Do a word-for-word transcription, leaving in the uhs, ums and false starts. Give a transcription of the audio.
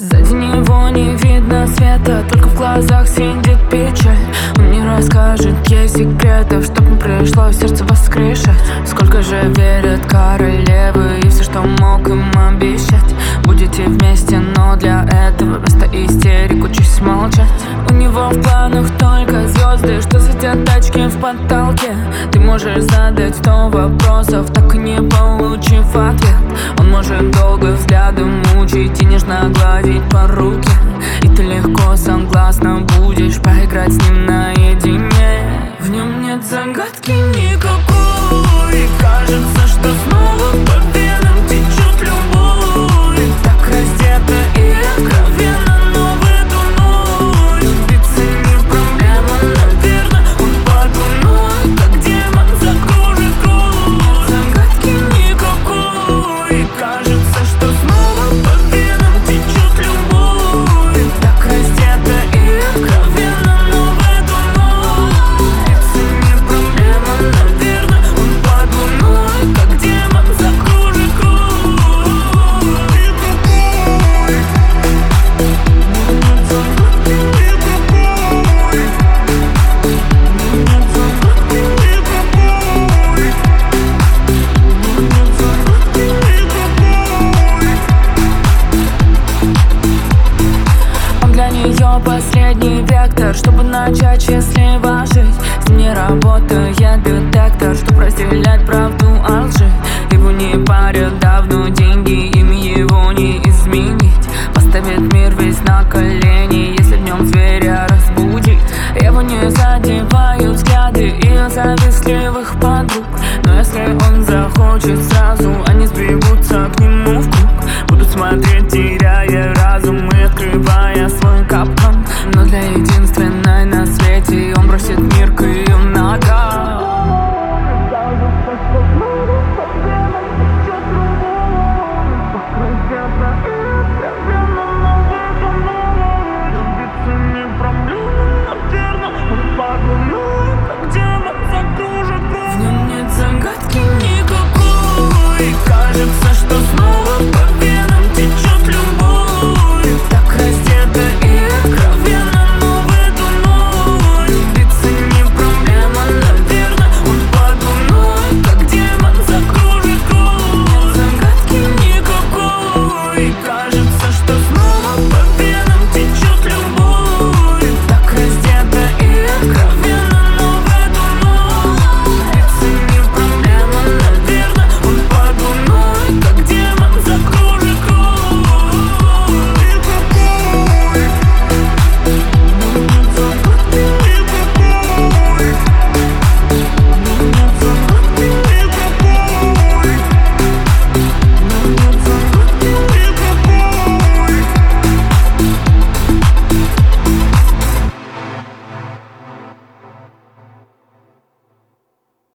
Сзади него не видно света, только в глазах сидит печаль. Он не расскажет ей секретов, чтоб не пришлось сердце воскрешать. Сколько же верят королевы и все, что мог им обещать. Будете вместе, но для этого вместо истерик учись молчать. У него в планах только звезды, что светят тачки в потолке. Ты можешь задать сто вопросов, так и не получив ответ. Он может долго взглядом мучить и нежно гладить по руке. И ты легко согласна будешь поиграть с ним наедине. В нем нет загадки никакой, и кажется, что снова по венам течет любовь. Так раздета и откровенно, но в эту ночь сбиться не проблема, наверное. Он подумает, как демон закружит круг. Загадки никакой, и кажется, что снова по венам течет любовь. Так раздета и откровенно, но в эту ночь сбиться не проблема, наверное. Он подумает, как демон закружит круг. Для нее последний вектор, чтобы начать счастливо жить. С ним не работает детектор, чтобы разделять правду от лжи. Его не парят, да.